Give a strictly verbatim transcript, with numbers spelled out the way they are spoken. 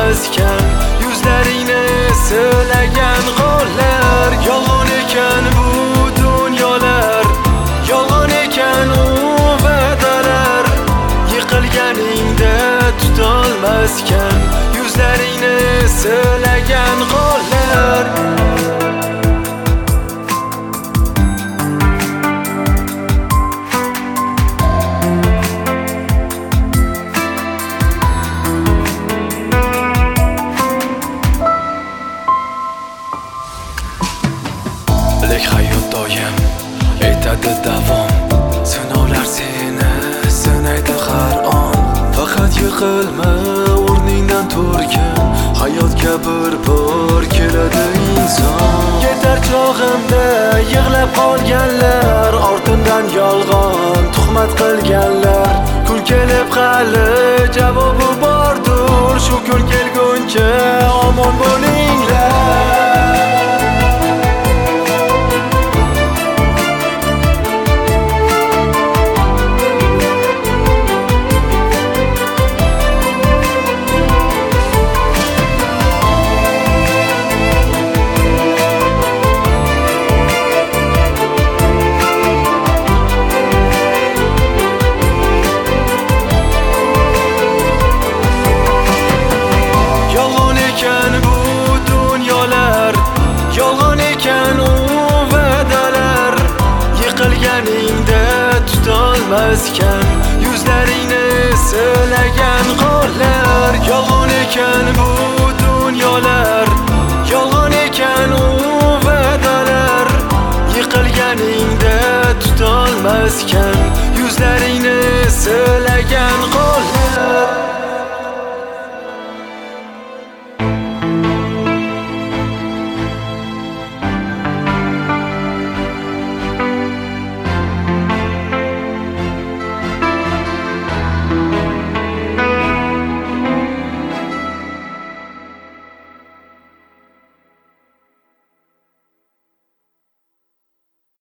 tutolmaskan yuzlaringni silagan qo'llar. Yolg'on ekan bu dunyolar, yolg'on ekan u va'dalar. Yiqilganingda tutolmaskan yuzlaringni silagan qo'llar. Lek hayot doim etadi davom, sinovlar seni sinaydi har on. Faqat yiqilma o'rningdan turgin, hayotga bir bor keladi inson. Yetar chog'imda yig'lab qolganlar, ortimdan yolg'on tuhmat qilganlar. Kun kelib hali javobi bordir, shu kun kelguncha omon bo'linglar. Yiqilganingda tutolmaskan yuzlaringni silagan qo'llar. Yolg'on ekan bu dunyolar, yolg'on ekan u va'dalar. Yiqilganingda tutolmaskan